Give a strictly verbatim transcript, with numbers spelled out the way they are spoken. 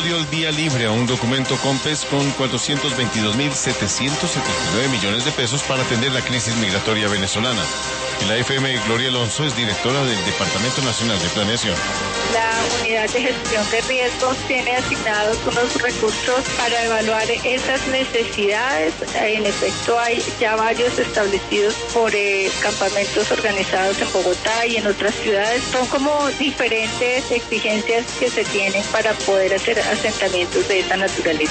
dio el día libre a un documento COMPES con cuatrocientos veintidós mil setecientos setenta y nueve millones de pesos para atender la crisis migratoria venezolana. En la F M, Gloria Alonso es directora del Departamento Nacional de Planeación. La unidad de gestión de riesgos tiene asignados unos recursos para evaluar esas necesidades. En efecto, hay ya varios establecidos por eh, campamentos organizados en Bogotá y en otras ciudades. Son como diferentes exigencias que se tienen para poder hacer asentamientos de esa naturaleza.